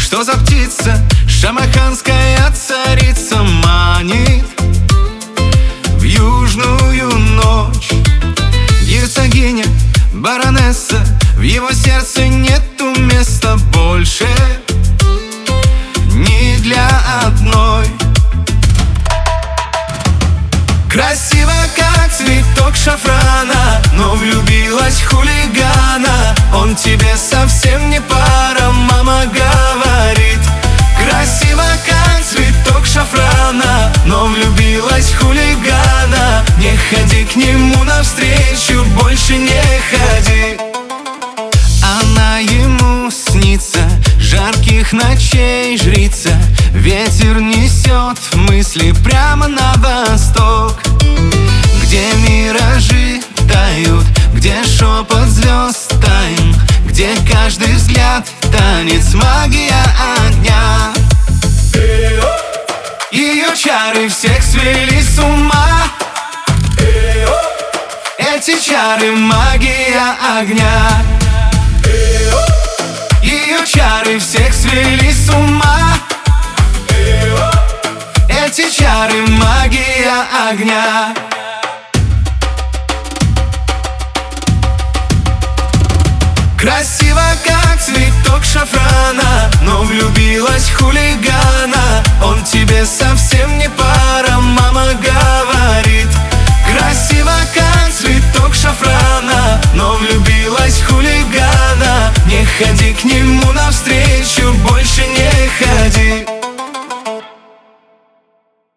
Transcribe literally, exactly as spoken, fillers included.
Что за птица, шамаханская царица, манит в южную ночь? Герцогиня, баронесса, в его сердце нету места больше ни для одной. Красиво, как цветок шафрана, но влюбилась хулигана. Он тебе совсем не пара, мама говорит. Красиво, как цветок шафрана, но влюбилась хулигана. Не ходи к нему навстречу, больше не ходи. Она ему снится, жарких ночей жрица. Ветер несет мысли прямо на восток, где миражи тают, где шепот звезд таин, где каждый взгляд танец, магия огня. Ее чары всех свели с ума. Эти чары — магия огня. Ее чары всех свели с ума. Эти чары — магия огня. Красиво, как цветок шафрана, но влюбилась хулигана. Он тебе совсем не пара, мама говорит. Красиво, как цветок шафрана, но влюбилась хулигана. Не ходи к нему навстречу,